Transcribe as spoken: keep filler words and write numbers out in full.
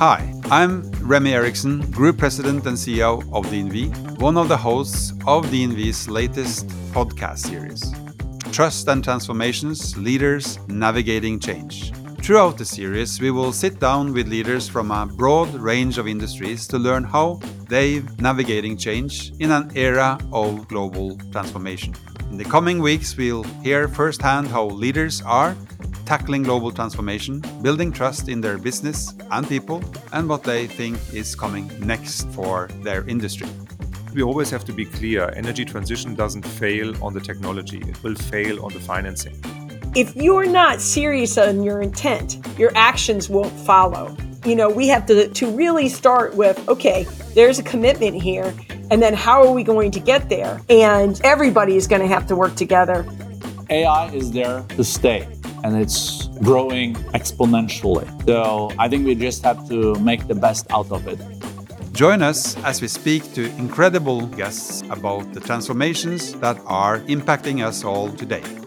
Hi, I'm Remy Eriksson, Group President and C E O of D N V, one of the hosts of D N V's latest podcast series, Trust and Transformations, Leaders Navigating Change. Throughout the series, we will sit down with leaders from a broad range of industries to learn how they're navigating change in an era of global transformation. In the coming weeks, we'll hear firsthand how leaders are tackling global transformation, building trust in their business and people, and what they think is coming next for their industry. We always have to be clear, energy transition doesn't fail on the technology, it will fail on the financing. If you're not serious on your intent, your actions won't follow. You know, we have to, to really start with, okay, there's a commitment here, and then how are we going to get there? And everybody is going to have to work together. A I is there to stay, and it's growing exponentially. So I think we just have to make the best out of it. Join us as we speak to incredible guests about the transformations that are impacting us all today.